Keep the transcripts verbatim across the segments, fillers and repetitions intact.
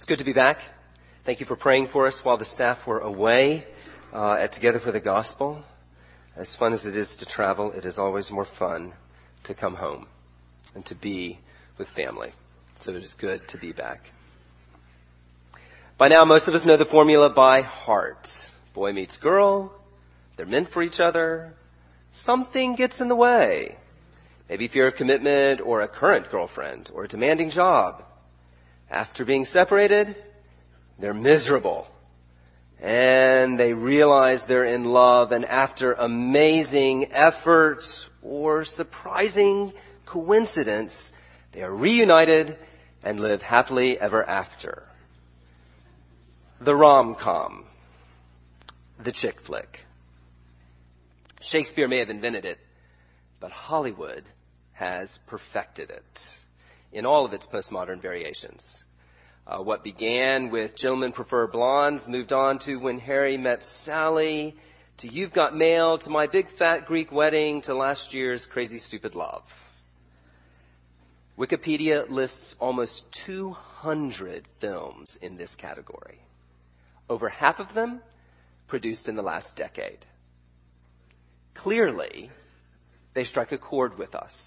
good to be back. Thank you for praying for us while the staff were away uh, at Together for the Gospel. As fun as it is to travel, it is always more fun to come home and to be with family. So it is good to be back. By now, most of us know the formula by heart. Boy meets girl. They're meant for each other. Something gets in the way. Maybe fear of commitment or a current girlfriend or a demanding job. After being separated, they're miserable. And they realize they're in love. And after amazing effort or surprising coincidence, they are reunited and live happily ever after. The rom-com. The chick flick. Shakespeare may have invented it, but Hollywood has perfected it in all of its postmodern variations. Uh, what began with Gentlemen Prefer Blondes moved on to When Harry Met Sally, to You've Got Mail, to My Big Fat Greek Wedding, to last year's Crazy Stupid Love. Wikipedia lists almost two hundred films in this category. Over half of them produced in the last decade. Clearly, they strike a chord with us.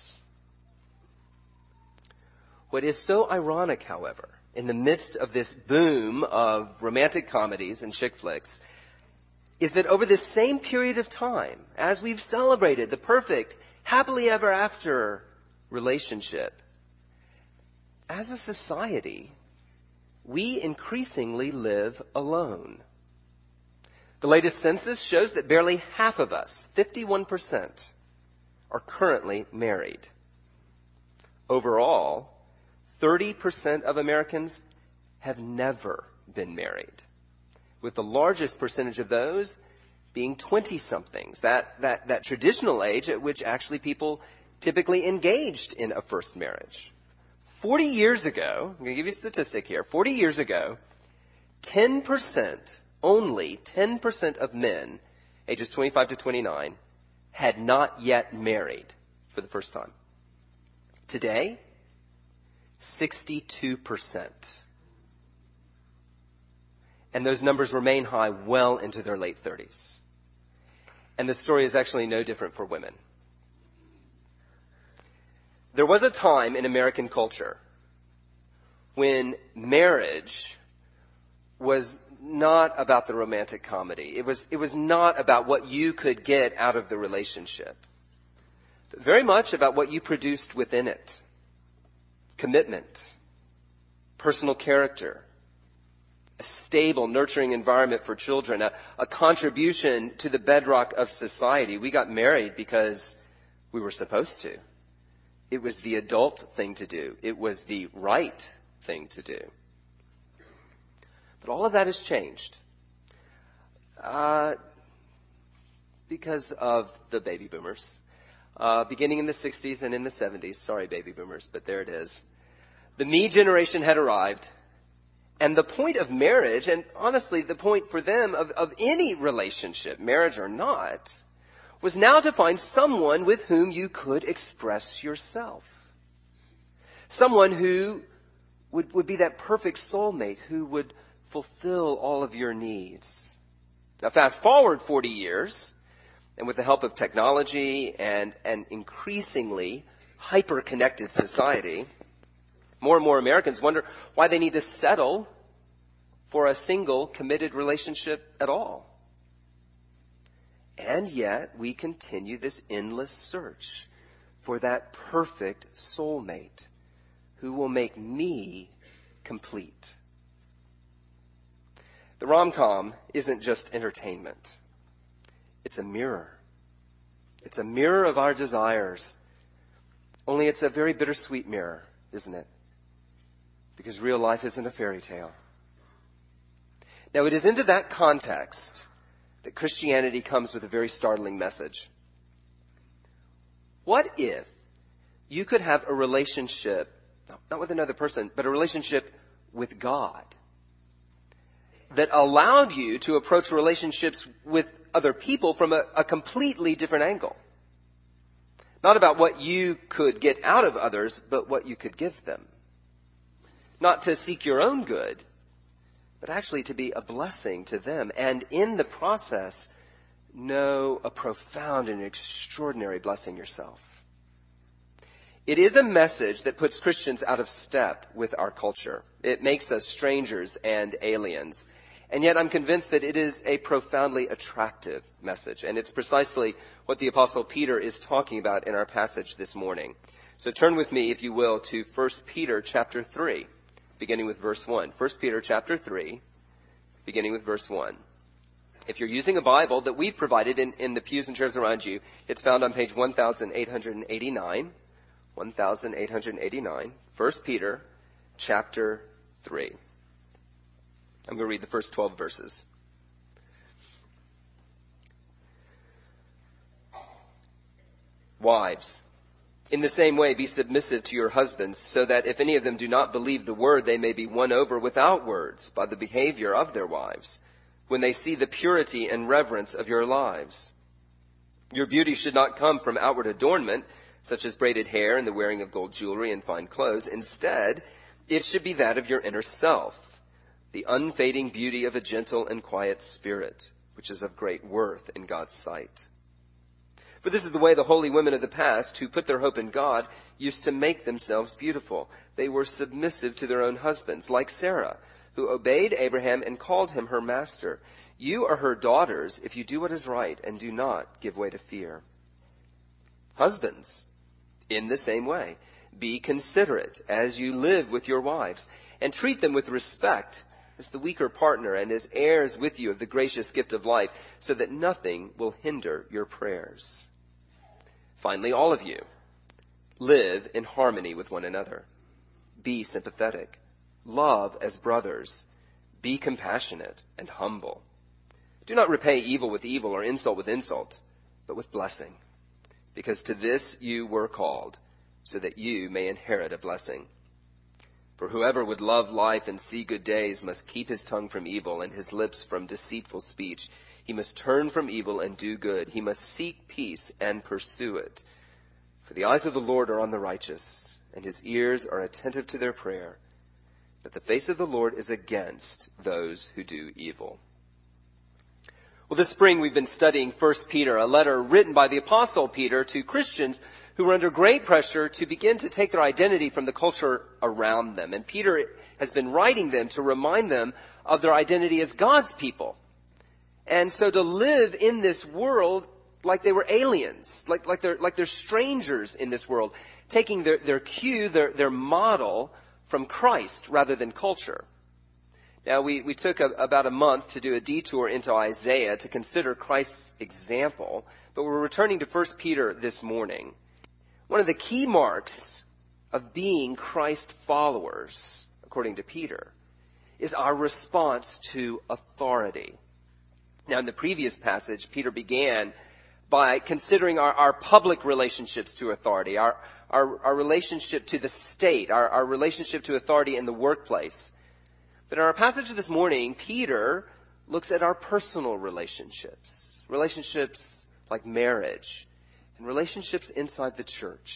What is so ironic, however, in the midst of this boom of romantic comedies and chick flicks, is that over this same period of time, as we've celebrated the perfect, happily ever after relationship, as a society, we increasingly live alone. The latest census shows that barely half of us, fifty-one percent, are currently married. Overall, thirty percent of Americans have never been married, with the largest percentage of those being twenty-somethings, that, that, that traditional age at which actually people typically engaged in a first marriage. forty years ago, I'm going to give you a statistic here, forty years ago, ten percent, only ten percent of men ages twenty-five to twenty-nine had not yet married for the first time. Today, sixty-two percent. And those numbers remain high well into their late thirties. And the story is actually no different for women. There was a time in American culture when marriage was not about the romantic comedy. It was, it was not about what you could get out of the relationship. But very much about what you produced within it. Commitment, personal character, a stable, nurturing environment for children, a, a contribution to the bedrock of society. We got married because we were supposed to. It was the adult thing to do. It was the right thing to do. But all of that has changed uh, because of the baby boomers. Uh, beginning in the sixties and in the seventies. Sorry, baby boomers, but there it is. The me generation had arrived. And the point of marriage, and honestly, the point for them of, of any relationship, marriage or not, was now to find someone with whom you could express yourself. Someone who would, would be that perfect soulmate who would fulfill all of your needs. Now, fast forward forty years, and with the help of technology and an increasingly hyper-connected society, more and more Americans wonder why they need to settle for a single committed relationship at all. And yet, we continue this endless search for that perfect soulmate who will make me complete. The rom-com isn't just entertainment. It's a mirror. It's a mirror of our desires. Only it's a very bittersweet mirror, isn't it? Because real life isn't a fairy tale. Now, it is into that context that Christianity comes with a very startling message. What if you could have a relationship, not with another person, but a relationship with God, that allowed you to approach relationships with other people from a, a completely different angle? Not about what you could get out of others, but what you could give them. Not to seek your own good, but actually to be a blessing to them. And in the process, know a profound and extraordinary blessing yourself. It is a message that puts Christians out of step with our culture. It makes us strangers and aliens. And yet I'm convinced that it is a profoundly attractive message. And it's precisely what the Apostle Peter is talking about in our passage this morning. So turn with me, if you will, to First Peter chapter three, beginning with verse one. First Peter chapter three, beginning with verse one. If you're using a Bible that we've provided in, in the pews and chairs around you, it's found on page one thousand eight hundred eighty-nine. one thousand eight hundred eighty-nine. First Peter chapter three. I'm going to read the first twelve verses. Wives, in the same way be submissive to your husbands, so that if any of them do not believe the word, they may be won over without words by the behavior of their wives, when they see the purity and reverence of your lives. Your beauty should not come from outward adornment, such as braided hair and the wearing of gold jewelry and fine clothes. Instead, it should be that of your inner self, the unfading beauty of a gentle and quiet spirit, which is of great worth in God's sight. For this is the way the holy women of the past, who put their hope in God, used to make themselves beautiful. They were submissive to their own husbands, like Sarah, who obeyed Abraham and called him her master. You are her daughters if you do what is right and do not give way to fear. Husbands, in the same way, be considerate as you live with your wives, and treat them with respect as the weaker partner and as heirs with you of the gracious gift of life, so that nothing will hinder your prayers. Finally, all of you, live in harmony with one another. Be sympathetic. Love as brothers. Be compassionate and humble. Do not repay evil with evil or insult with insult, but with blessing, because to this you were called, so that you may inherit a blessing. For whoever would love life and see good days must keep his tongue from evil and his lips from deceitful speech. He must turn from evil and do good. He must seek peace and pursue it. For the eyes of the Lord are on the righteous, and his ears are attentive to their prayer. But the face of the Lord is against those who do evil. Well, this spring we've been studying First Peter, a letter written by the Apostle Peter to Christians who were under great pressure to begin to take their identity from the culture around them. And Peter has been writing them to remind them of their identity as God's people. And so to live in this world like they were aliens, like, like, they're, like they're strangers in this world, taking their, their cue, their, their model from Christ rather than culture. Now, we, we took a, about a month to do a detour into Isaiah to consider Christ's example, but we're returning to First Peter this morning. One of the key marks of being Christ followers, according to Peter, is our response to authority. Now, in the previous passage, Peter began by considering our, our public relationships to authority, our, our, our relationship to the state, our, our relationship to authority in the workplace. But in our passage this morning, Peter looks at our personal relationships, relationships like marriage, and relationships inside the church.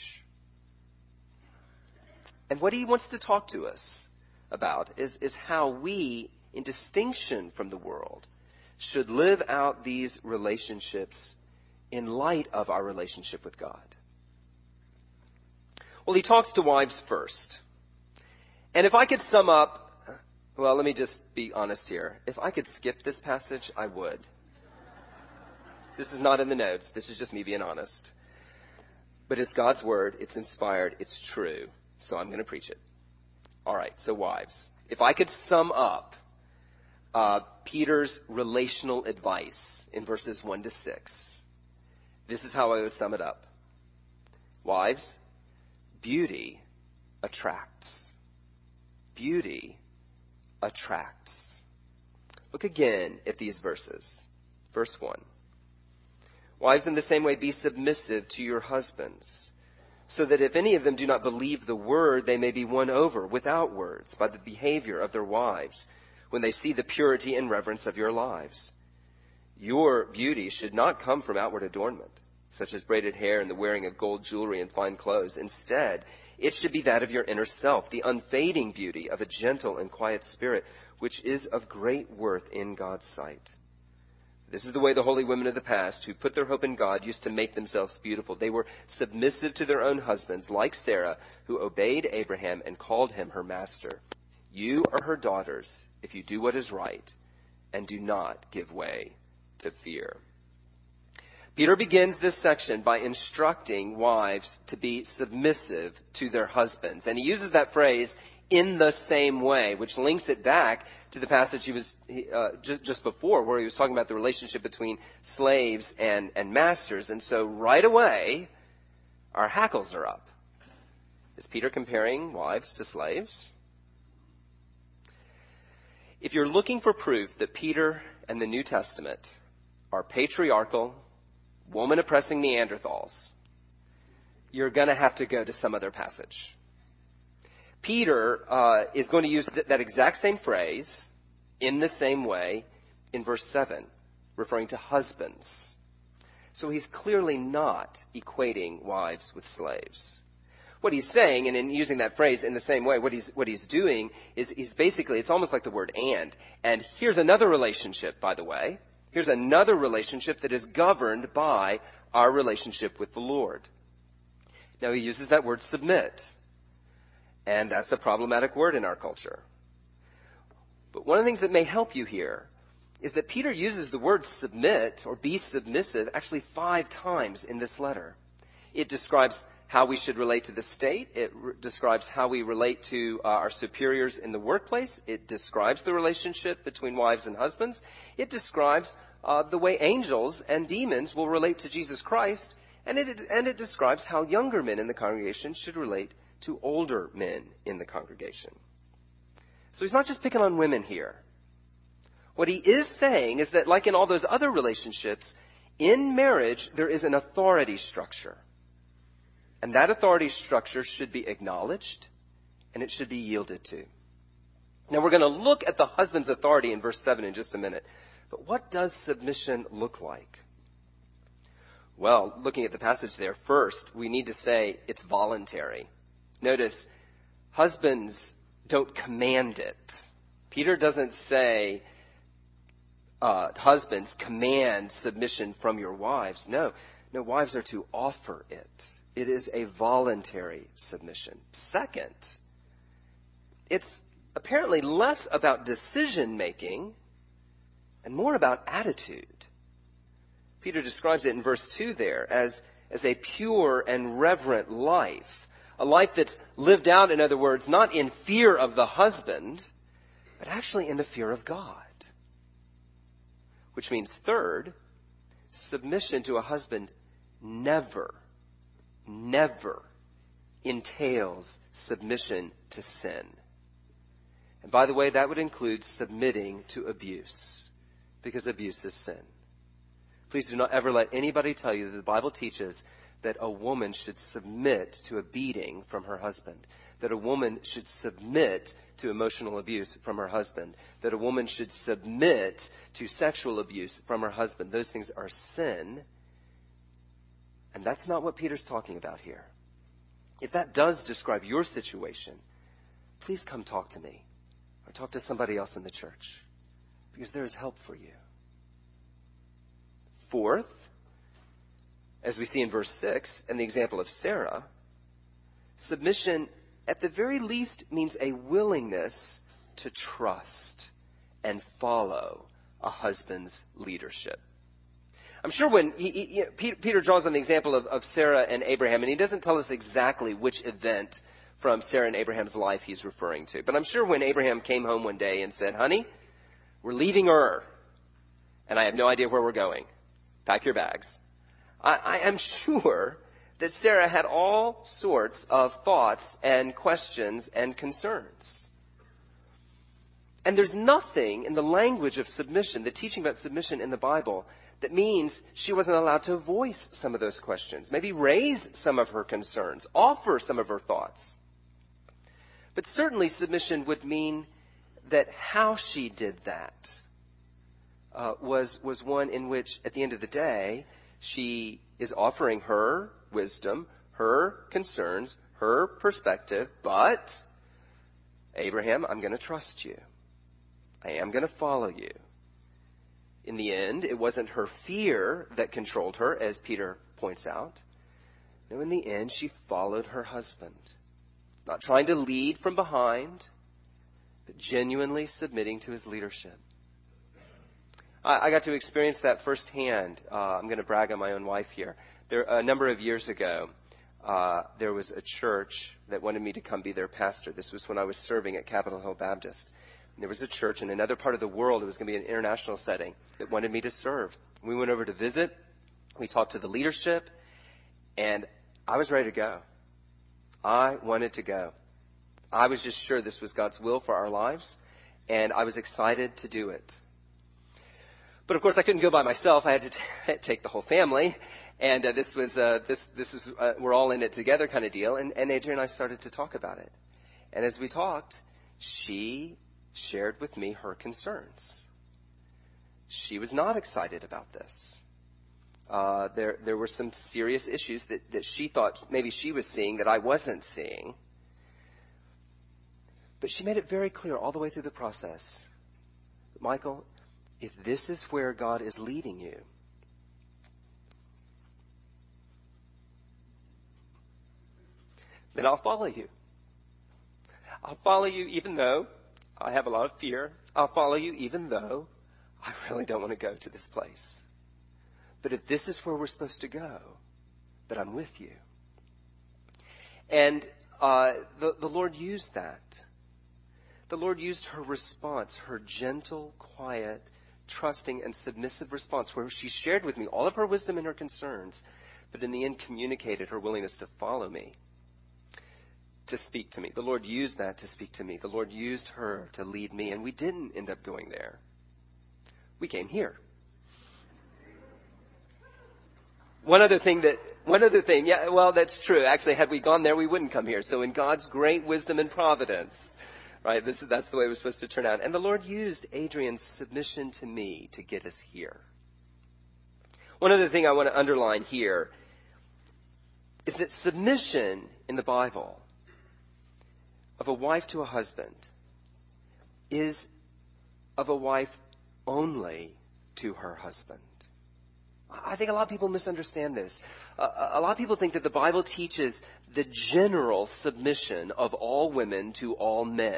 And what he wants to talk to us about is, is how we, in distinction from the world, should live out these relationships in light of our relationship with God. Well, he talks to wives first. And if I could sum up, well, let me just be honest here. If I could skip this passage, I would. This is not in the notes. This is just me being honest. But it's God's word. It's inspired. It's true. So I'm going to preach it. All right. So wives, if I could sum up uh, Peter's relational advice in verses one to six, this is how I would sum it up. Wives, beauty attracts. Beauty attracts. Look again at these verses. Verse one. Wives, in the same way, be submissive to your husbands, so that if any of them do not believe the word, they may be won over without words by the behavior of their wives, when they see the purity and reverence of your lives. Your beauty should not come from outward adornment, such as braided hair and the wearing of gold jewelry and fine clothes. Instead, It should be that of your inner self, the unfading beauty of a gentle and quiet spirit, which is of great worth in God's sight. This is the way the holy women of the past, who put their hope in God, used to make themselves beautiful. They were submissive to their own husbands, like Sarah, who obeyed Abraham and called him her master. You are her daughters if you do what is right and do not give way to fear. Peter begins this section by instructing wives to be submissive to their husbands. And he uses that phrase, in the same way, which links it back to the passage he was uh, just, just before, where he was talking about the relationship between slaves and, and masters. And so right away, our hackles are up. Is Peter comparing wives to slaves? If you're looking for proof that Peter and the New Testament are patriarchal, woman-oppressing Neanderthals, you're going to have to go to some other passage. Peter uh, is going to use th- that exact same phrase, in the same way, in verse seven, referring to husbands. So he's clearly not equating wives with slaves. What he's saying, and in using that phrase in the same way, what he's what he's doing is he's basically, it's almost like the word and. And here's another relationship, by the way. Here's another relationship that is governed by our relationship with the Lord. Now he uses that word submit. And that's a problematic word in our culture. But one of the things that may help you here is that Peter uses the word submit or be submissive actually five times in this letter. It describes how we should relate to the state. It re- describes how we relate to uh, our superiors in the workplace. It describes the relationship between wives and husbands. It describes uh, the way angels and demons will relate to Jesus Christ. And it, and it describes how younger men in the congregation should relate to older men in the congregation. So he's not just picking on women here. What he is saying is that, like in all those other relationships, in marriage there is an authority structure. And that authority structure should be acknowledged and it should be yielded to. Now we're going to look at the husband's authority in verse seven in just a minute. But what does submission look like? Well, looking at the passage there, first we need to say it's voluntary. Notice, husbands don't command it. Peter doesn't say, uh, husbands, command submission from your wives. No, no, wives are to offer it. It is a voluntary submission. Second, it's apparently less about decision-making and more about attitude. Peter describes it in verse two there as, as a pure and reverent life. A life that's lived out, in other words, not in fear of the husband, but actually in the fear of God. Which means, third, submission to a husband never, never entails submission to sin. And by the way, that would include submitting to abuse, because abuse is sin. Please do not ever let anybody tell you that the Bible teaches that a woman should submit to a beating from her husband, that a woman should submit to emotional abuse from her husband, that a woman should submit to sexual abuse from her husband. Those things are sin, and that's not what Peter's talking about here. If that does describe your situation, please come talk to me or talk to somebody else in the church, because there is help for you. Fourth, as we see in verse six, and the example of Sarah, submission at the very least means a willingness to trust and follow a husband's leadership. I'm sure when he, he, you know, Peter, Peter draws on the example of, of Sarah and Abraham, and he doesn't tell us exactly which event from Sarah and Abraham's life he's referring to. But I'm sure when Abraham came home one day and said, "Honey, we're leaving Ur, and I have no idea where we're going. Pack your bags." I, I am sure that Sarah had all sorts of thoughts and questions and concerns. And there's nothing in the language of submission, the teaching about submission in the Bible, that means she wasn't allowed to voice some of those questions, maybe raise some of her concerns, offer some of her thoughts. But certainly submission would mean that how she did that uh, was, was one in which, at the end of the day, she is offering her wisdom, her concerns, her perspective, but Abraham, I'm going to trust you. I am going to follow you. In the end, it wasn't her fear that controlled her, as Peter points out. No, in the end, she followed her husband, not trying to lead from behind, but genuinely submitting to his leadership. I, I got to experience that firsthand. Uh, I'm going to brag on my own wife here. There, a number of years ago, uh, there was a church that wanted me to come be their pastor. This was when I was serving at Capitol Hill Baptist. There was a church in another part of the world. It was going to be an international setting that wanted me to serve. We went over to visit. We talked to the leadership. And I was ready to go. I wanted to go. I was just sure this was God's will for our lives. And I was excited to do it. But of course, I couldn't go by myself. I had to t- take the whole family. And uh, this was, uh, this, this was, uh, we're all in it together kind of deal. And, and Adrian and I started to talk about it. And as we talked, she shared with me her concerns. She was not excited about this. Uh, there, there were some serious issues that, that she thought maybe she was seeing that I wasn't seeing. But she made it very clear all the way through the process. Michael, if this is where God is leading you, then I'll follow you. I'll follow you even though I have a lot of fear. I'll follow you even though I really don't want to go to this place. But if this is where we're supposed to go, then I'm with you. And uh, the, the Lord used that. The Lord used her response, her gentle, quiet, trusting, and submissive response, where she shared with me all of her wisdom and her concerns, but in the end communicated her willingness to follow me, to speak to me. The Lord used that to speak to me. The Lord used her to lead me, and we didn't end up going there. We came here. One other thing that, one other thing, yeah, well, that's true. Actually, had we gone there, we wouldn't come here. So in God's great wisdom and providence, right, this is, that's the way it was supposed to turn out. And the Lord used Adrian's submission to me to get us here. One other thing I want to underline here is that submission in the Bible of a wife to a husband is of a wife only to her husband. I think a lot of people misunderstand this. Uh, a lot of people think that the Bible teaches the general submission of all women to all men.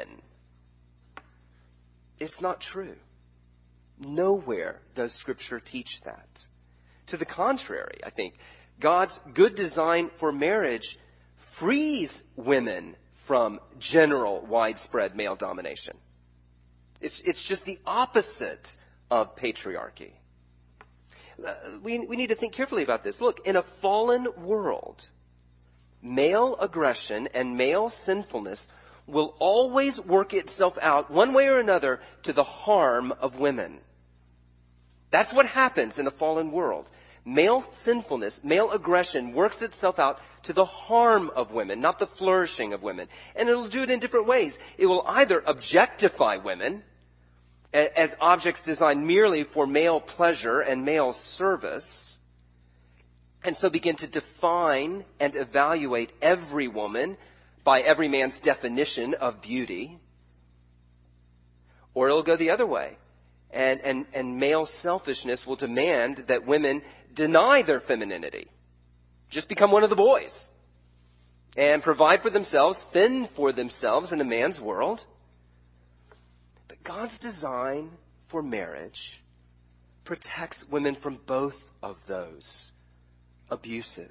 It's not true. Nowhere does Scripture teach that. To the contrary, I think God's good design for marriage frees women from general, widespread male domination. It's, it's just the opposite of patriarchy. Uh, we, we need to think carefully about this. Look, in a fallen world, male aggression and male sinfulness will always work itself out one way or another to the harm of women. That's what happens in a fallen world. Male sinfulness, male aggression works itself out to the harm of women, not the flourishing of women. And it'll do it in different ways. It will either objectify women as objects designed merely for male pleasure and male service, and so begin to define and evaluate every woman by every man's definition of beauty. Or it'll go the other way. And, and, and male selfishness will demand that women deny their femininity. Just become one of the boys. And provide for themselves, fend for themselves in a man's world. But God's design for marriage protects women from both of those abuses.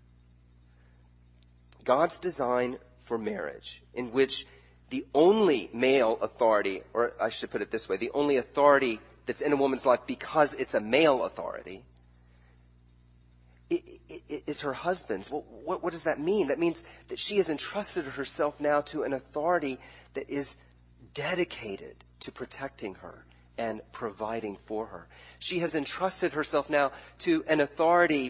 God's design for marriage, in which the only male authority, or I should put it this way, the only authority that's in a woman's life because it's a male authority, is her husband's. Well, what, what does that mean? That means that she has entrusted herself now to an authority that is dedicated to protecting her and providing for her. She has entrusted herself now to an authority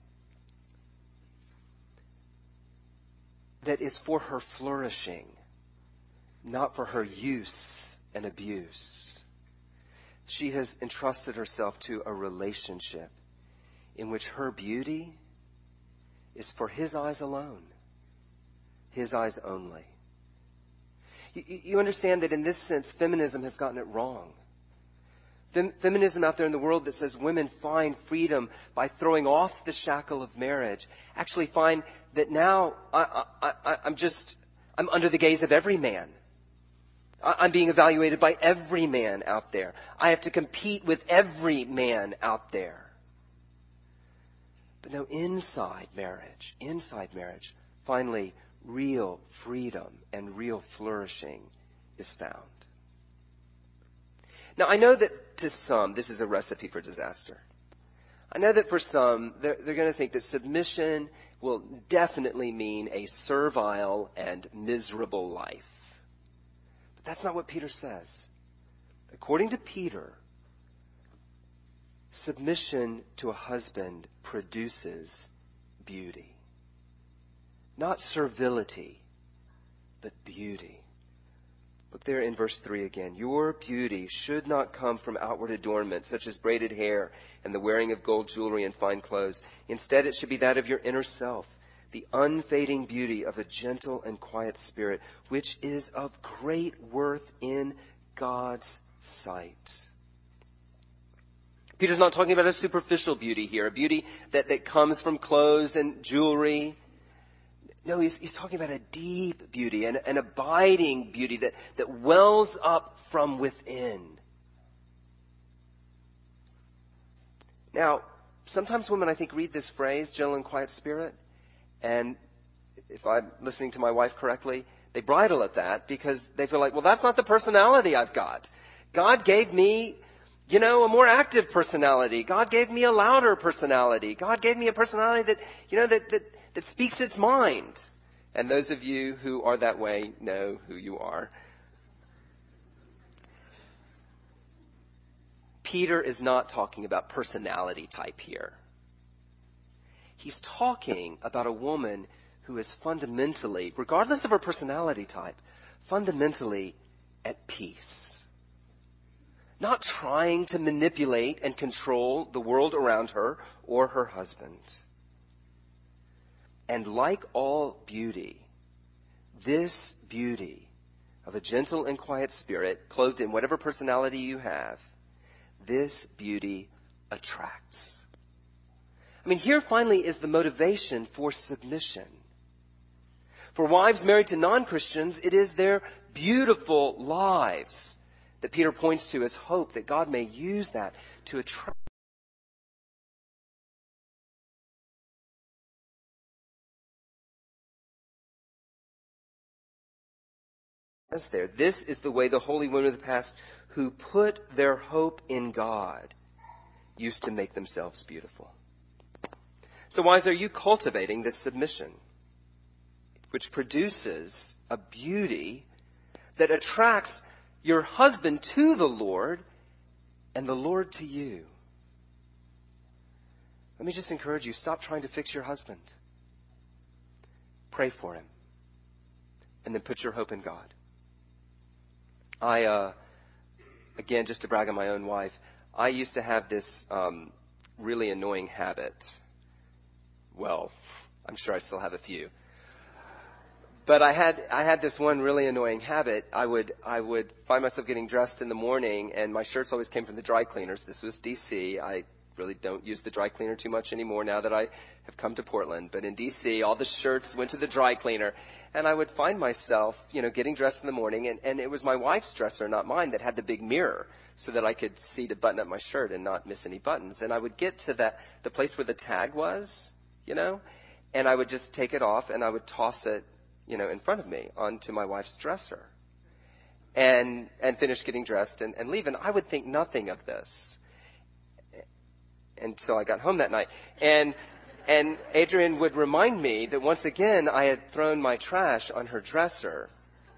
that is for her flourishing, not for her use and abuse. She has entrusted herself to a relationship in which her beauty is for his eyes alone. his eyes only. You, you understand that in this sense, feminism has gotten it wrong. Fem- feminism out there in the world that says women find freedom by throwing off the shackle of marriage actually find that now I, I, I, I'm just, I'm under the gaze of every man. I, I'm being evaluated by every man out there. I have to compete with every man out there. But no, inside marriage, inside marriage, finally, real freedom and real flourishing is found. Now, I know that to some, this is a recipe for disaster. I know that for some, they're, they're going to think that submission will definitely mean a servile and miserable life. But that's not what Peter says. According to Peter, submission to a husband produces beauty. Not servility, but beauty. Look there in verse three again. Your beauty should not come from outward adornment, such as braided hair and the wearing of gold jewelry and fine clothes. Instead, it should be that of your inner self, the unfading beauty of a gentle and quiet spirit, which is of great worth in God's sight. Peter's not talking about a superficial beauty here, a beauty that, that comes from clothes and jewelry. No, he's, he's talking about a deep beauty, an, an abiding beauty that, that wells up from within. Now, sometimes women, I think, read this phrase, gentle and quiet spirit, and if I'm listening to my wife correctly, they bridle at that because they feel like, well, that's not the personality I've got. God gave me, you know, a more active personality. God gave me a louder personality. God gave me a personality that, you know, that, that that speaks its mind. And those of you who are that way know who you are. Peter is not talking about personality type here. He's talking about a woman who is fundamentally, regardless of her personality type, fundamentally at peace. Not trying to manipulate and control the world around her or her husband. And like all beauty, this beauty of a gentle and quiet spirit, clothed in whatever personality you have, this beauty attracts. I mean, here finally is the motivation for submission. For wives married to non-Christians, it is their beautiful lives that Peter points to as hope that God may use that to attract there. This is the way the holy women of the past who put their hope in God used to make themselves beautiful. So wives, are you cultivating this submission, which produces a beauty that attracts your husband to the Lord and the Lord to you? Let me just encourage you, stop trying to fix your husband. Pray for him. And then put your hope in God. I, uh, again, just to brag on my own wife, I used to have this um, really annoying habit. Well, I'm sure I still have a few. But I had I had this one really annoying habit. I would I would find myself getting dressed in the morning, and my shirts always came from the dry cleaners. This was D C. I really don't use the dry cleaner too much anymore now that I have come to Portland. But in D C, all the shirts went to the dry cleaner. And I would find myself, you know, getting dressed in the morning, and, and it was my wife's dresser, not mine, that had the big mirror so that I could see to button up my shirt and not miss any buttons. And I would get to that the place where the tag was, you know, and I would just take it off and I would toss it, you know, in front of me onto my wife's dresser and and finish getting dressed and, and leave. And I would think nothing of this until I got home that night. And and Adrian would remind me that once again I had thrown my trash on her dresser.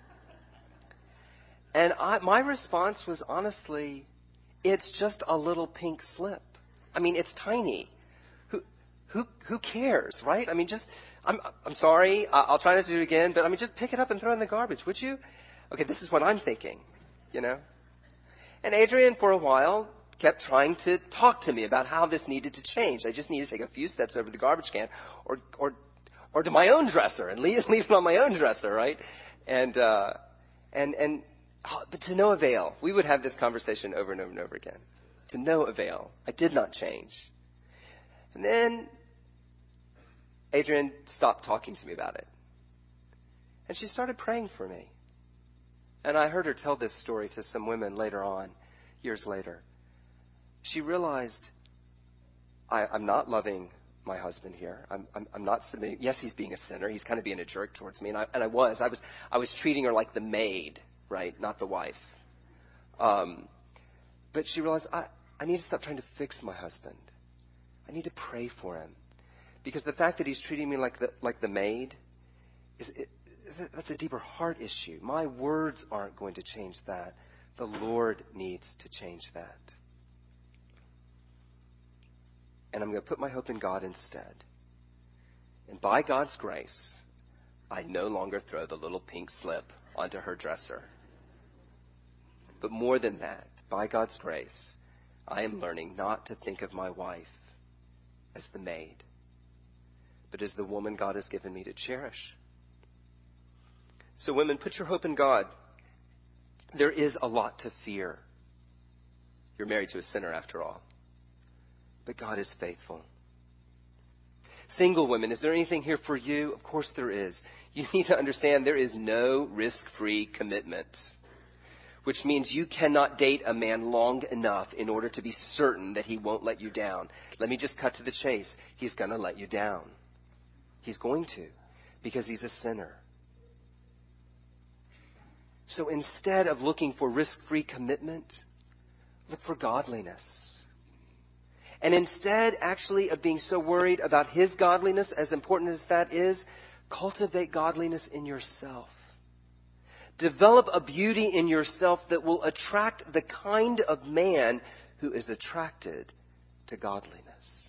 And I, my response was honestly, it's just a little pink slip. I mean, it's tiny. Who who who cares, right? I mean, just I'm I'm sorry. I'll try not to do it again, but I mean, just pick it up and throw it in the garbage, would you? Okay, this is what I'm thinking, you know. And Adrian, for a while, kept trying to talk to me about how this needed to change. I just needed to take a few steps over the garbage can, or or or to my own dresser and leave, leave it on my own dresser, right? And, uh, and, and, oh, but to no avail. We would have this conversation over and over and over again. To no avail. I did not change. And then Adrienne stopped talking to me about it. And she started praying for me. And I heard her tell this story to some women later on, years later. She realized, I, I'm not loving my husband here. I'm, I'm, I'm not submitting. Yes, he's being a sinner. He's kind of being a jerk towards me. And I, and I was. I was I was treating her like the maid, right? Not the wife. Um, but she realized, I, I need to stop trying to fix my husband. I need to pray for him. Because the fact that he's treating me like the, like the maid, is it, that's a deeper heart issue. My words aren't going to change that. The Lord needs to change that. And I'm going to put my hope in God instead. And by God's grace, I no longer throw the little pink slip onto her dresser. But more than that, by God's grace, I am learning not to think of my wife as the maid, but as the woman God has given me to cherish. So women, put your hope in God. There is a lot to fear. You're married to a sinner after all. But God is faithful. Single women, is there anything here for you? Of course there is. You need to understand there is no risk-free commitment, which means you cannot date a man long enough in order to be certain that he won't let you down. Let me just cut to the chase. He's going to let you down. He's going to, because he's a sinner. So instead of looking for risk-free commitment, look for godliness. And instead, actually, of being so worried about his godliness, as important as that is, cultivate godliness in yourself. Develop a beauty in yourself that will attract the kind of man who is attracted to godliness.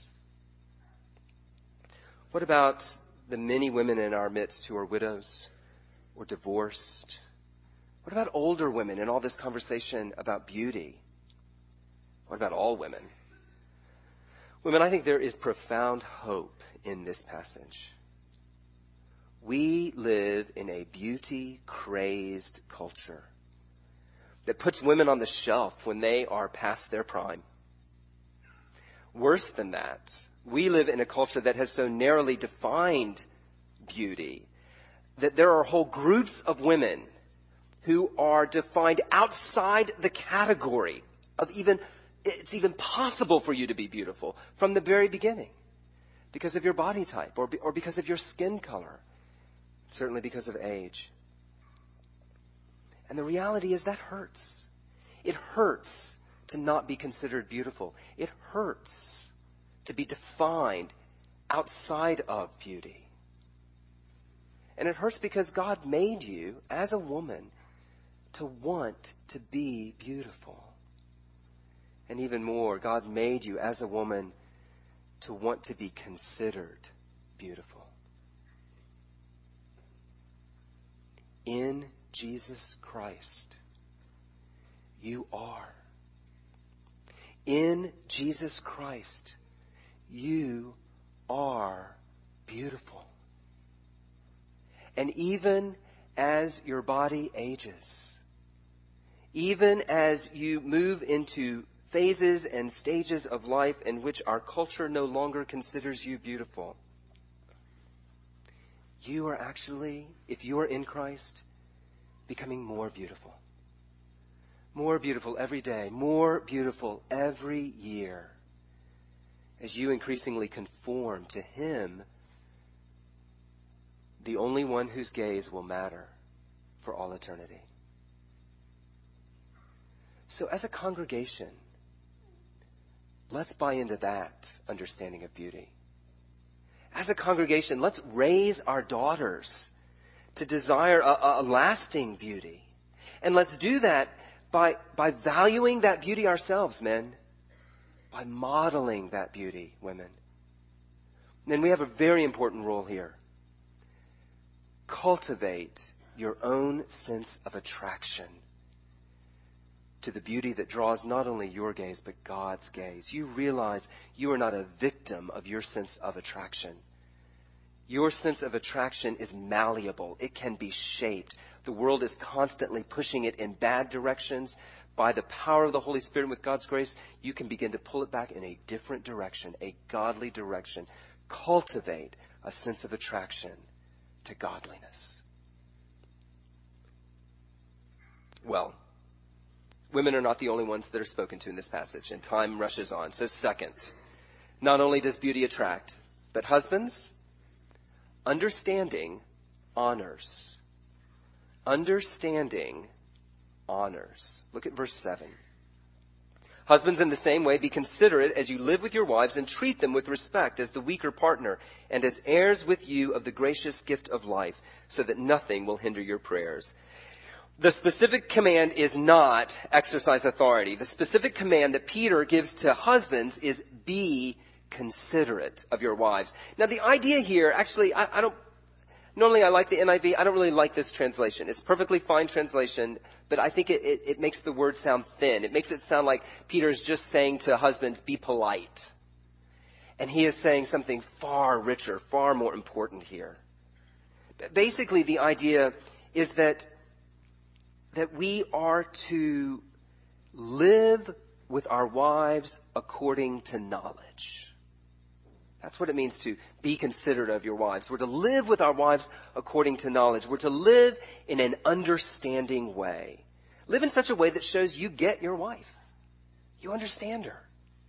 What about the many women in our midst who are widows or divorced? What about older women in all this conversation about beauty? What about all women? Women, I think there is profound hope in this passage. We live in a beauty-crazed culture that puts women on the shelf when they are past their prime. Worse than that, we live in a culture that has so narrowly defined beauty that there are whole groups of women who are defined outside the category of even, it's even possible for you to be beautiful from the very beginning because of your body type or, or because of your skin color, certainly because of age. And the reality is that hurts. It hurts to not be considered beautiful. It hurts to be defined outside of beauty. And it hurts because God made you as a woman to want to be beautiful. And even more, God made you as a woman to want to be considered beautiful. In Jesus Christ, you are. In Jesus Christ, you are beautiful. And even as your body ages, even as you move into phases and stages of life in which our culture no longer considers you beautiful, you are actually, if you are in Christ, becoming more beautiful. More beautiful every day, more beautiful every year, as you increasingly conform to Him, the only one whose gaze will matter for all eternity. So as a congregation, let's buy into that understanding of beauty. As a congregation, let's raise our daughters to desire a, a lasting beauty. And let's do that by, by valuing that beauty ourselves, men. By modeling that beauty, women. And then we have a very important role here. Cultivate your own sense of attraction to the beauty that draws not only your gaze, but God's gaze. You realize you are not a victim of your sense of attraction. Your sense of attraction is malleable. It can be shaped. The world is constantly pushing it in bad directions. By the power of the Holy Spirit and with God's grace, you can begin to pull it back in a different direction, a godly direction. Cultivate a sense of attraction to godliness. Well, women are not the only ones that are spoken to in this passage, and time rushes on. So second, not only does beauty attract, but husbands, understanding honors. Understanding honors. Look at verse seven. Husbands, in the same way, be considerate as you live with your wives and treat them with respect as the weaker partner and as heirs with you of the gracious gift of life, so that nothing will hinder your prayers. The specific command is not exercise authority. The specific command that Peter gives to husbands is be considerate of your wives. Now, the idea here, actually, I, I don't, normally I like the N I V. I don't really like this translation. It's a perfectly fine translation, but I think it, it, it makes the word sound thin. It makes it sound like Peter's just saying to husbands, be polite. And he is saying something far richer, far more important here. Basically, the idea is that that we are to live with our wives according to knowledge. That's what it means to be considerate of your wives. We're to live with our wives according to knowledge. We're to live in an understanding way. Live in such a way that shows you get your wife. You understand her.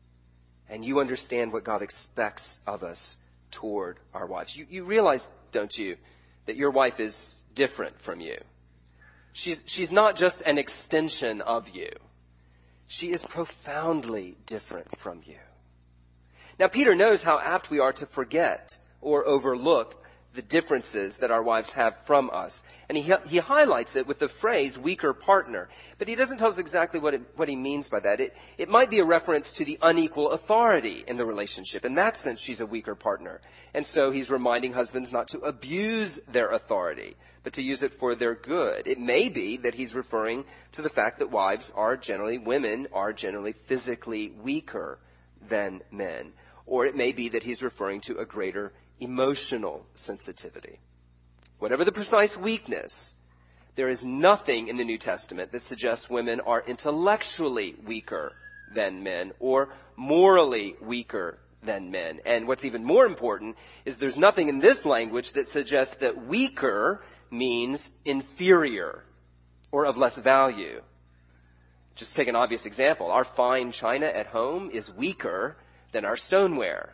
And you understand what God expects of us toward our wives. You, you realize, don't you, that your wife is different from you. She's, she's not just an extension of you. She is profoundly different from you. Now, Peter knows how apt we are to forget or overlook the differences that our wives have from us. And he, he highlights it with the phrase weaker partner. But he doesn't tell us exactly what, it, what he means by that. It, it might be a reference to the unequal authority in the relationship. In that sense, she's a weaker partner. And so he's reminding husbands not to abuse their authority, but to use it for their good. It may be that he's referring to the fact that wives are generally, women are generally physically weaker than men. Or it may be that he's referring to a greater emotional sensitivity. Whatever the precise weakness, there is nothing in the New Testament that suggests women are intellectually weaker than men or morally weaker than men. And what's even more important is there's nothing in this language that suggests that weaker means inferior or of less value. Just take an obvious example. Our fine china at home is weaker than our stoneware.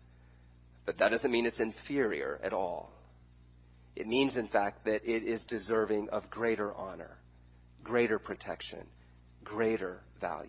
But that doesn't mean it's inferior at all. It means, in fact, that it is deserving of greater honor, greater protection, greater value.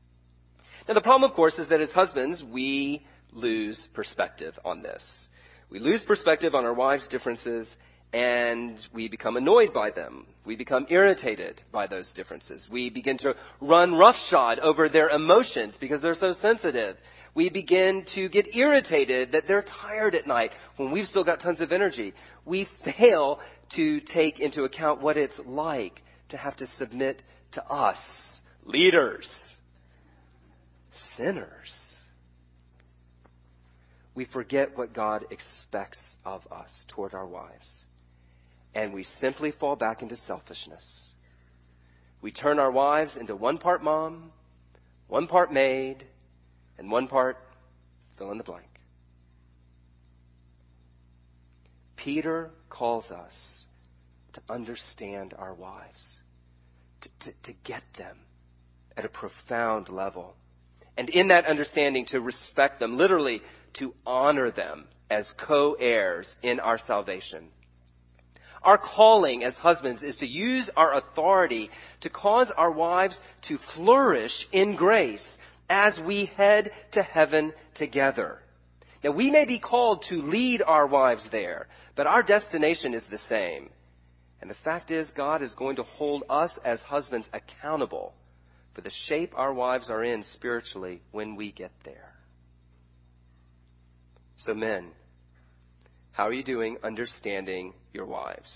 Now, the problem, of course, is that as husbands, we lose perspective on this. We lose perspective on our wives' differences, and we become annoyed by them. We become irritated by those differences. We begin to run roughshod over their emotions because they're so sensitive. We begin to get irritated that they're tired at night when we've still got tons of energy. We fail to take into account what it's like to have to submit to us, leaders, sinners. We forget what God expects of us toward our wives. And we simply fall back into selfishness. We turn our wives into one part mom, one part maid, and one part fill in the blank. Peter calls us to understand our wives, to, to, to get them at a profound level. And in that understanding, to respect them, literally to honor them as co-heirs in our salvation. Our calling as husbands is to use our authority to cause our wives to flourish in grace as we head to heaven together. Now, we may be called to lead our wives there, but our destination is the same. And the fact is, God is going to hold us as husbands accountable for the shape our wives are in spiritually when we get there. So men, how are you doing understanding your wives?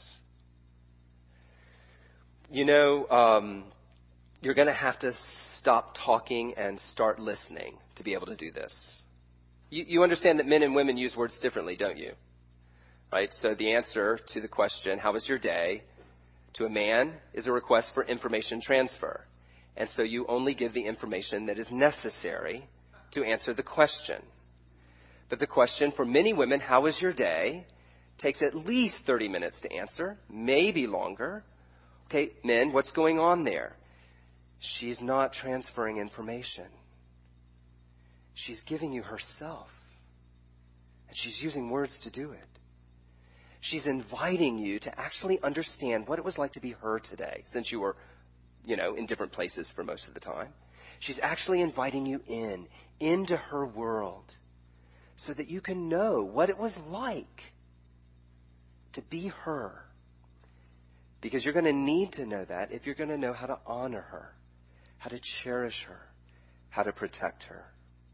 You know, um, you're going to have to stop talking and start listening to be able to do this. You, you understand that men and women use words differently, don't you? right? So the answer to the question, how was your day, to a man is a request for information transfer. And so you only give the information that is necessary to answer the question. But the question for many women, how was your day, takes at least thirty minutes to answer, maybe longer. Okay, men, what's going on there? She's not transferring information. She's giving you herself. And she's using words to do it. She's inviting you to actually understand what it was like to be her today, since you were, you know, in different places for most of the time. She's actually inviting you in, into her world, so that you can know what it was like to be her. Because you're going to need to know that if you're going to know how to honor her, how to cherish her, how to protect her.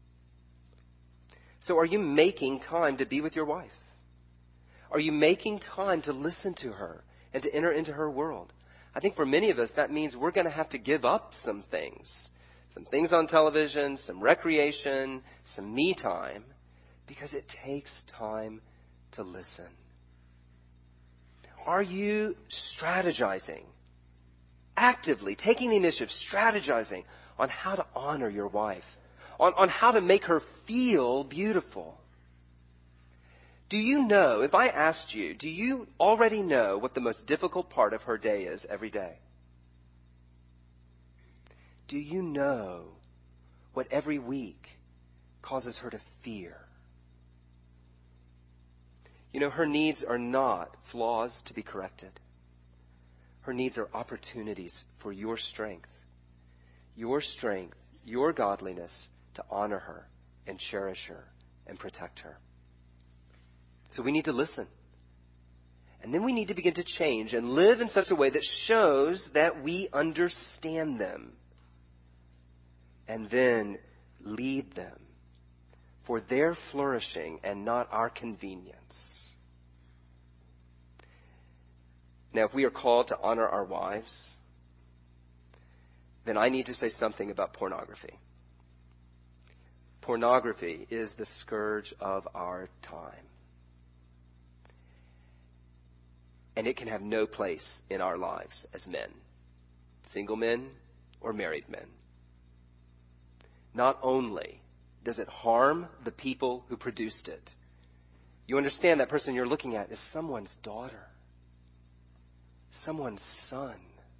So are you making time to be with your wife? Are you making time to listen to her and to enter into her world? I think for many of us, that means we're going to have to give up some things. Some things on television, some recreation, some me time, because it takes time to listen. Are you strategizing, actively taking the initiative, strategizing on how to honor your wife, on, on how to make her feel beautiful? Do you know, if I asked you, do you already know what the most difficult part of her day is every day? Do you know what every week causes her to fear? You know, her needs are not flaws to be corrected. Her needs are opportunities for your strength, your strength, your godliness to honor her and cherish her and protect her. So we need to listen. And then we need to begin to change and live in such a way that shows that we understand them. And then lead them for their flourishing and not our convenience. Now, if we are called to honor our wives, then I need to say something about pornography. Pornography is the scourge of our time. And it can have no place in our lives as men, single men or married men. Not only does it harm the people who produced it, you understand that person you're looking at is someone's daughter, someone's son.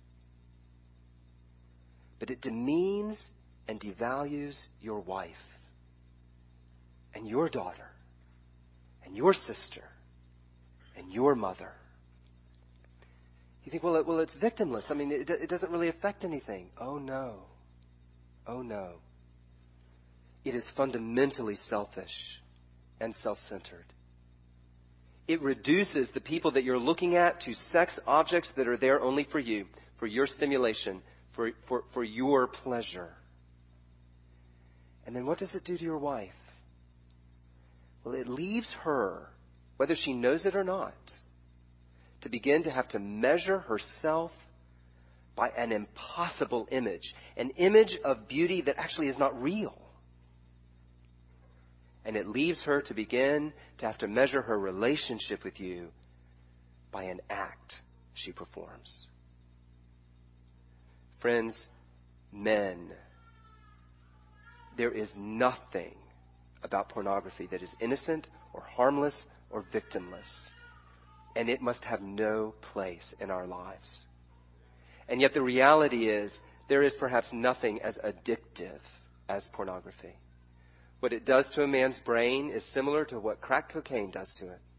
But it demeans and devalues your wife and your daughter and your sister and your mother. You think, well, it, well, it's victimless. I mean, it, it doesn't really affect anything. Oh, no. Oh, no. It is fundamentally selfish and self-centered. It reduces the people that you're looking at to sex objects that are there only for you, for your stimulation, for, for, for your pleasure. And then what does it do to your wife? Well, it leaves her, whether she knows it or not, to begin to have to measure herself by an impossible image, an image of beauty that actually is not real. And it leaves her to begin to have to measure her relationship with you by an act she performs. Friends, men, there is nothing about pornography that is innocent or harmless or victimless. And it must have no place in our lives. And yet the reality is, there is perhaps nothing as addictive as pornography. What it does to a man's brain is similar to what crack cocaine does to it.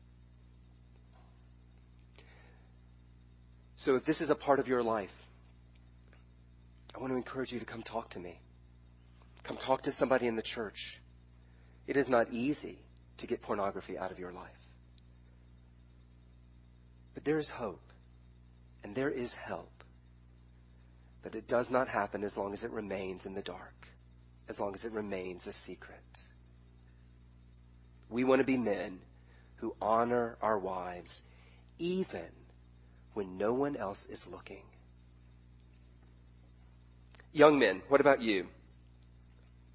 So if this is a part of your life, I want to encourage you to come talk to me. Come talk to somebody in the church. It is not easy to get pornography out of your life. But there is hope, and there is help. But it does not happen as long as it remains in the dark, as long as it remains a secret. We want to be men who honor our wives, even when no one else is looking. Young men, what about you?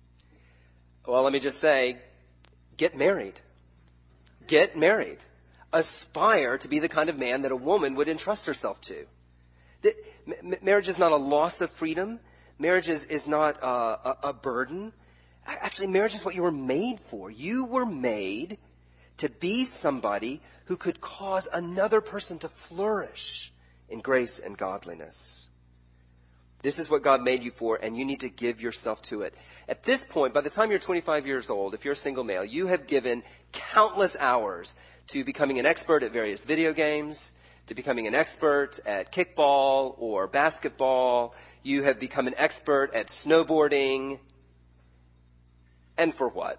Well, let me just say, get married. Get married. aspire to be the kind of man that a woman would entrust herself to. The, m- marriage is not a loss of freedom. Marriage is, is not a, a, a burden. Actually, marriage is what you were made for. You were made to be somebody who could cause another person to flourish in grace and godliness. This is what God made you for, and you need to give yourself to it. At this point, by the time you're twenty-five years old, if you're a single male, you have given countless hours to becoming an expert at various video games, to becoming an expert at kickball or basketball. You have become an expert at snowboarding. And for what?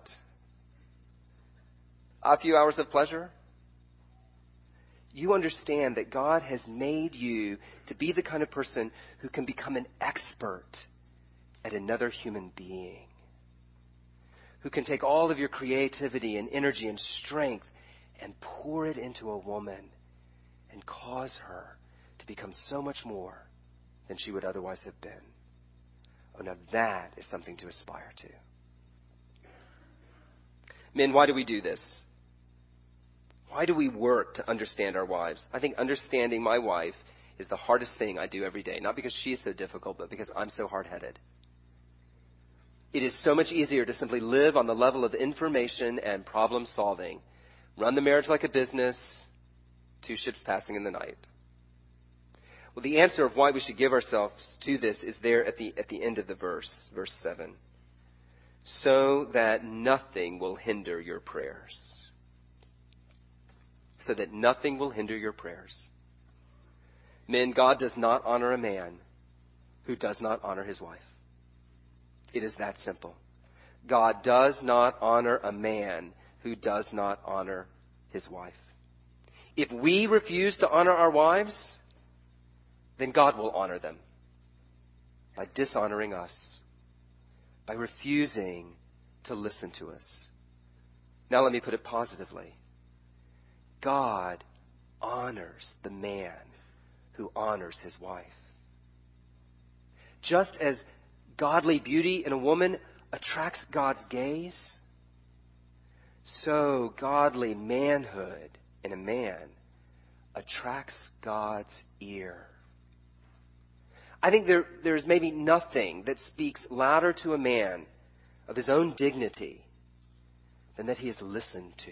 A few hours of pleasure? You understand that God has made you to be the kind of person who can become an expert at another human being, who can take all of your creativity and energy and strength and pour it into a woman and cause her to become so much more than she would otherwise have been. Oh, now that is something to aspire to. Men, why do we do this? Why do we work to understand our wives? I think understanding my wife is the hardest thing I do every day. Not because she's so difficult, but because I'm so hard-headed. It is so much easier to simply live on the level of information and problem solving. Run the marriage like a business, two ships passing in the night. Well, the answer of why we should give ourselves to this is there at the, at the end of the verse, verse seven. So that nothing will hinder your prayers. So that nothing will hinder your prayers. Men, God does not honor a man who does not honor his wife. It is that simple. God does not honor a man who does not honor his wife. If we refuse to honor our wives, then God will honor them by dishonoring us, by refusing to listen to us. Now let me put it positively. God honors the man who honors his wife. Just as godly beauty in a woman attracts God's gaze, so godly manhood in a man attracts God's ear. I think there, there's maybe nothing that speaks louder to a man of his own dignity than that he is listened to.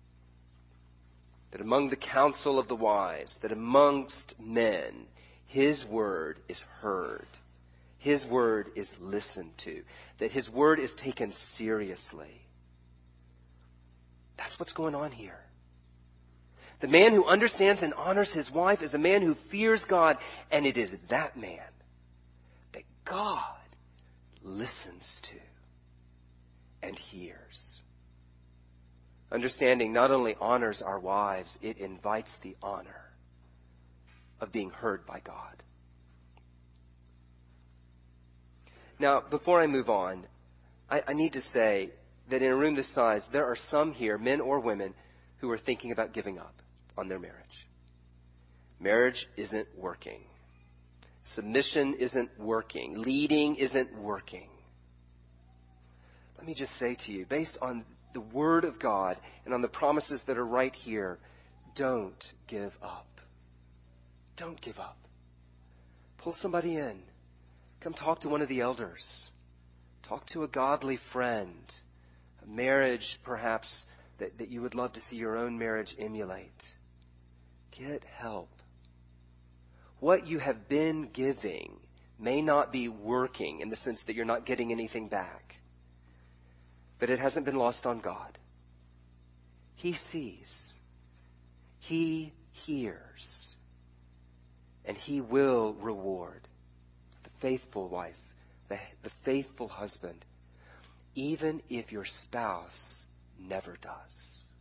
That among the counsel of the wise, that amongst men, his word is heard. His word is listened to. That his word is taken seriously. That's what's going on here. The man who understands and honors his wife is a man who fears God, and it is that man that God listens to and hears. Understanding not only honors our wives, it invites the honor of being heard by God. Now, before I move on, I, I need to say that in a room this size, there are some here, men or women, who are thinking about giving up on their marriage. Marriage isn't working. Submission isn't working. Leading isn't working. Let me just say to you, based on the Word of God and on the promises that are right here, don't give up. Don't give up. Pull somebody in. Come talk to one of the elders. Talk to a godly friend. A marriage, perhaps, that, that you would love to see your own marriage emulate. Get help. What you have been giving may not be working in the sense that you're not getting anything back. But it hasn't been lost on God. He sees. He hears. And He will reward the faithful wife, the, the faithful husband, even if your spouse never does.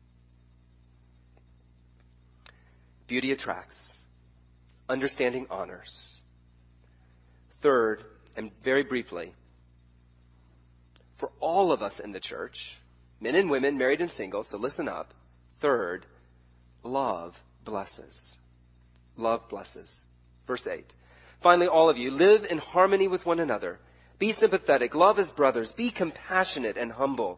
Beauty attracts. Understanding honors. Third, and very briefly, for all of us in the church, men and women, married and single, so listen up. Third, love blesses. Love blesses. Verse eight. Finally, all of you, live in harmony with one another. Be sympathetic. Love as brothers. Be compassionate and humble.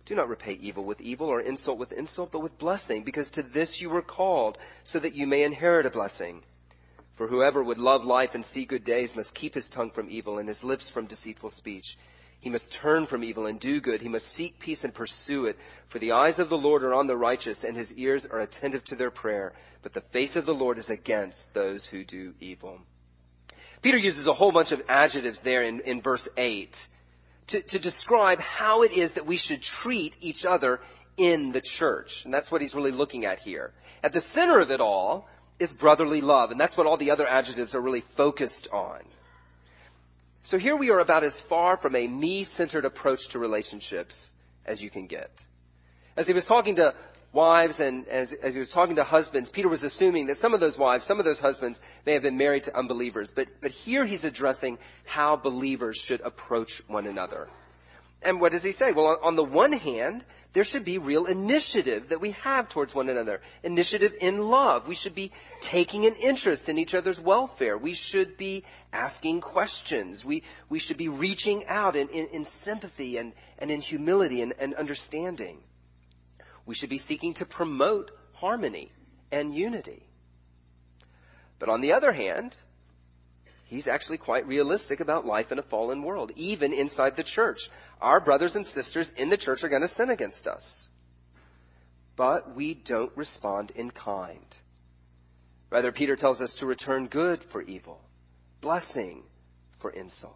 Do not repay evil with evil or insult with insult, but with blessing, because to this you were called, so that you may inherit a blessing. For whoever would love life and see good days must keep his tongue from evil and his lips from deceitful speech. He must turn from evil and do good. He must seek peace and pursue it. For the eyes of the Lord are on the righteous, and his ears are attentive to their prayer. But the face of the Lord is against those who do evil. Peter uses a whole bunch of adjectives there in, in verse eight to, to describe how it is that we should treat each other in the church. And that's what he's really looking at here. At the center of it all is brotherly love, and that's what all the other adjectives are really focused on. So here we are about as far from a me-centered approach to relationships as you can get. As he was talking to wives and as, as he was talking to husbands, Peter was assuming that some of those wives, some of those husbands may have been married to unbelievers. But, but here he's addressing how believers should approach one another. And what does he say? Well, on, on the one hand, there should be real initiative that we have towards one another. Initiative in love. We should be taking an interest in each other's welfare. We should be asking questions. We, we should be reaching out in, in, in sympathy and, and in humility and, and understanding. We should be seeking to promote harmony and unity. But on the other hand, he's actually quite realistic about life in a fallen world, even inside the church. Our brothers and sisters in the church are going to sin against us. But we don't respond in kind. Rather, Peter tells us to return good for evil, blessing for insult.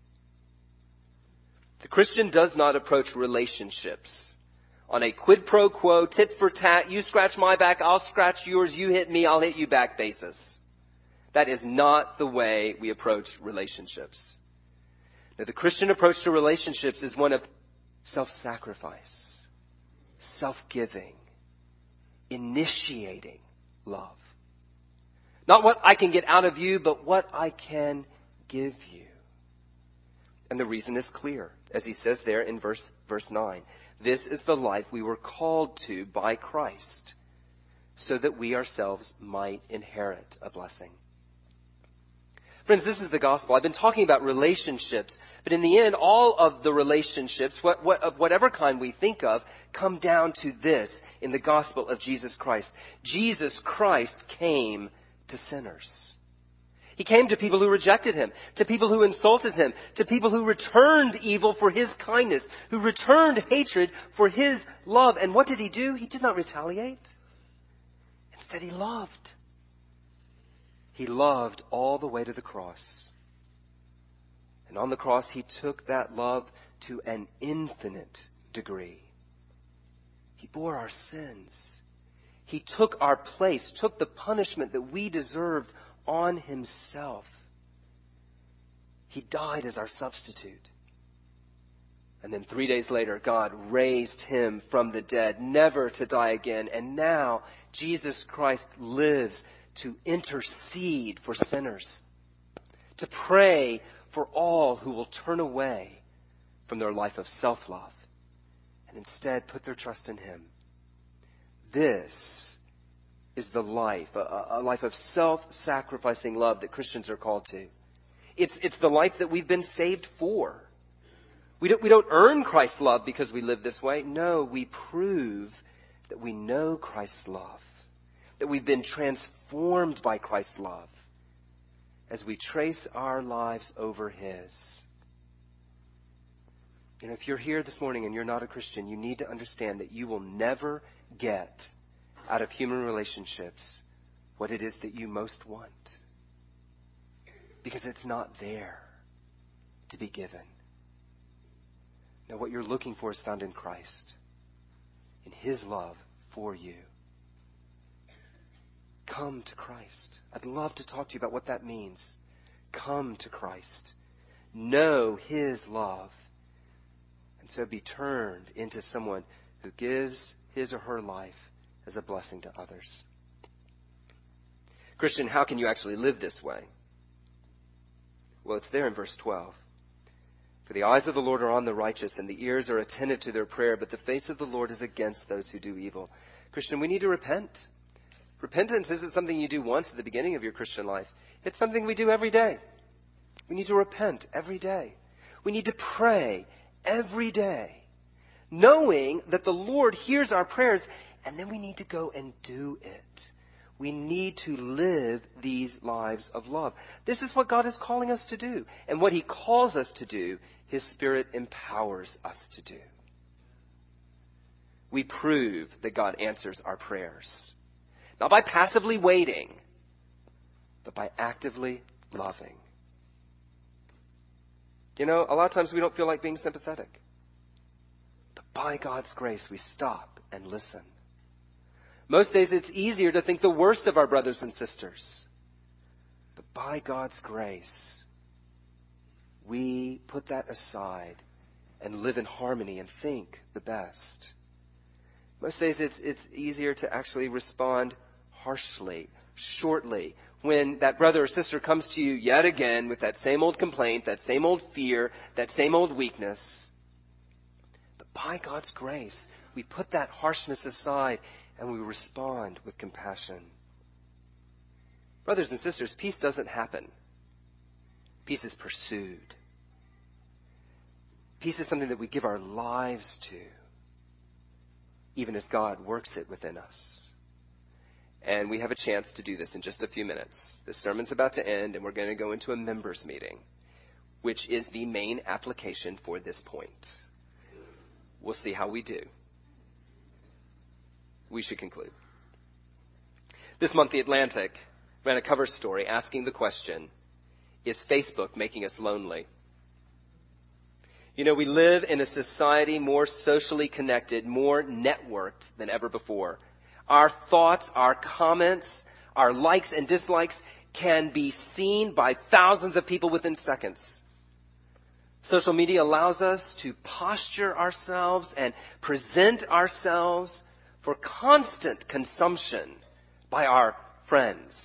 The Christian does not approach relationships on a quid pro quo, tit for tat, you scratch my back, I'll scratch yours, you hit me, I'll hit you back basis. That is not the way we approach relationships. Now, the Christian approach to relationships is one of self-sacrifice, self-giving, initiating love. Not what I can get out of you, but what I can give you. And the reason is clear, as he says there in verse, verse nine. This is the life we were called to by Christ, so that we ourselves might inherit a blessing. Friends, this is the gospel. I've been talking about relationships, but in the end, all of the relationships, what, what, of whatever kind we think of, come down to this in the gospel of Jesus Christ. Jesus Christ came to sinners. He came to people who rejected him, to people who insulted him, to people who returned evil for his kindness, who returned hatred for his love. And what did he do? He did not retaliate. Instead, he loved. He loved all the way to the cross. And on the cross, he took that love to an infinite degree. He bore our sins. He took our place, took the punishment that we deserved on himself. He died as our substitute. And then three days later, God raised him from the dead, never to die again. And now, Jesus Christ lives to intercede for sinners, to pray for all who will turn away from their life of self-love and instead put their trust in him. This is the life, a, a life of self-sacrificing love that Christians are called to. It's, it's the life that we've been saved for. We don't, we don't earn Christ's love because we live this way. No, we prove that we know Christ's love, that we've been transformed by Christ's love as we trace our lives over his. You know, if you're here this morning and you're not a Christian, you need to understand that you will never get out of human relationships what it is that you most want, because it's not there to be given. Now, what you're looking for is found in Christ, in his love for you. Come to Christ. I'd love to talk to you about what that means. Come to Christ. Know his love. And so be turned into someone who gives his or her life as a blessing to others. Christian, how can you actually live this way? Well, it's there in verse twelve. For the eyes of the Lord are on the righteous, and the ears are attentive to their prayer, but the face of the Lord is against those who do evil. Christian, we need to repent. Repentance isn't something you do once at the beginning of your Christian life. It's something we do every day. We need to repent every day. We need to pray every day. knowing that the Lord hears our prayers, and then we need to go and do it. We need to live these lives of love. This is what God is calling us to do. And what He calls us to do, His Spirit empowers us to do. We prove that God answers our prayers. Not by passively waiting, but by actively loving. You know, a lot of times we don't feel like being sympathetic. But by God's grace, we stop and listen. Most days it's easier to think the worst of our brothers and sisters. But by God's grace, we put that aside and live in harmony and think the best. Most days it's, it's easier to actually respond harshly, shortly, when that brother or sister comes to you yet again with that same old complaint, that same old fear, that same old weakness. But by God's grace, we put that harshness aside and we respond with compassion. Brothers and sisters, peace doesn't happen. Peace is pursued. Peace is something that we give our lives to, even as God works it within us. And we have a chance to do this in just a few minutes. This sermon's about to end, and we're going to go into a members' meeting, which is the main application for this point. We'll see how we do. We should conclude. This month, The Atlantic ran a cover story asking the question, is Facebook making us lonely? You know, we live in a society more socially connected, more networked than ever before. Our thoughts, our comments, our likes and dislikes can be seen by thousands of people within seconds. Social media allows us to posture ourselves and present ourselves for constant consumption by our friends.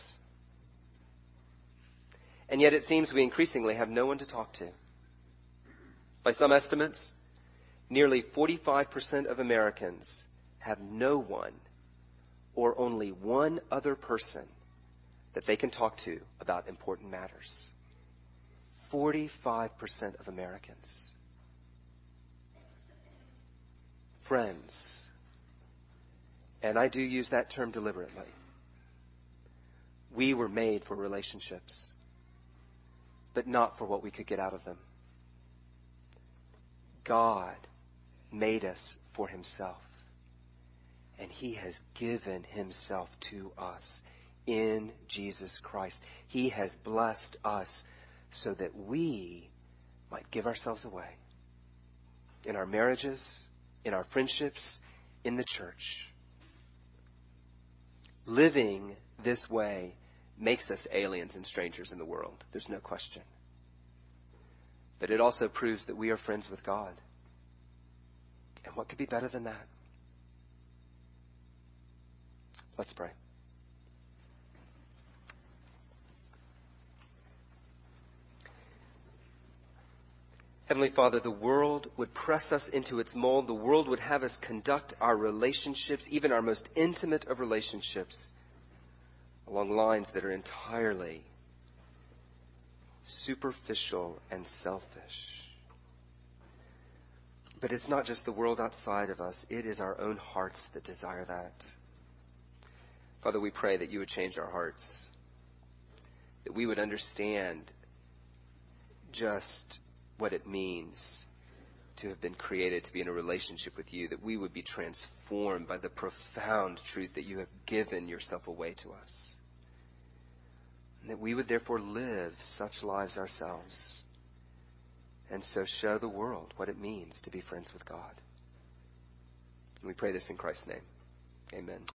And yet it seems we increasingly have no one to talk to. By some estimates, nearly forty-five percent of Americans have no one or only one other person that they can talk to about important matters. forty-five percent of Americans. Friends. And I do use that term deliberately. We were made for relationships, but not for what we could get out of them. God made us for Himself, and He has given Himself to us in Jesus Christ. He has blessed us so that we might give ourselves away in our marriages, in our friendships, in the church. Living this way makes us aliens and strangers in the world. There's no question. But it also proves that we are friends with God. And what could be better than that? Let's pray. Heavenly Father, the world would press us into its mold. The world would have us conduct our relationships, even our most intimate of relationships, along lines that are entirely superficial and selfish. But it's not just the world outside of us. It is our own hearts that desire that. Father, we pray that you would change our hearts, that we would understand just what it means to have been created to be in a relationship with you, that we would be transformed by the profound truth that you have given yourself away to us, and that we would therefore live such lives ourselves, and so show the world what it means to be friends with God. And we pray this in Christ's name. Amen.